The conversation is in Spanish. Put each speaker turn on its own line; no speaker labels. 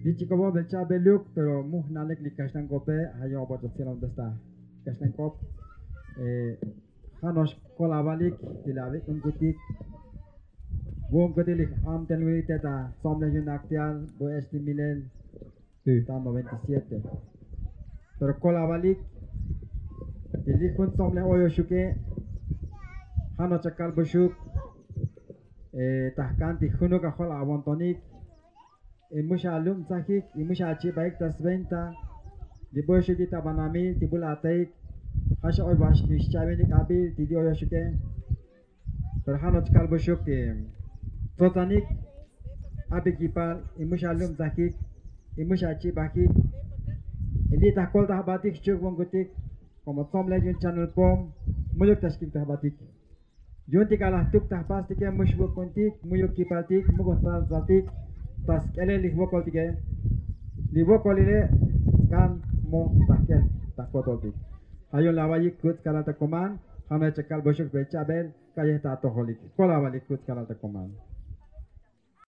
Dichikobo belcha beluk pero muh nalek li kastan kope hayo obat film desta kastan kop hanos kolabalik dilawik ungkutik buong kutilik am tenwi teta somle junaktial bo esti milen ta 97 pero kolabalik dilikun somle oyo shuke hano cakal busuk tahkan tikhunu ka khol awontonik imusha alum sakik imusha achi baik tasbenta di boshu kita banami tibul ataik hasha oy bash nischabenik abi tidi oyo shuke perhano cakal busuk totanik abi kipal imusha alum sakik imusha achi bakik ini takol tahbatik chuk wongkutik como somle jun channel pom muyuk tashkik tahbatik Yun tikalah tuk tahpas tike mushbuk kontik muyuk kipatik mugosal zatik tas kele liwokol tike liwokol ile kan mo takel takotoltik hayon lawayik kut kala takoman hana cekal bosuk becabel kaya ta toholik kolawalik kut kala takoman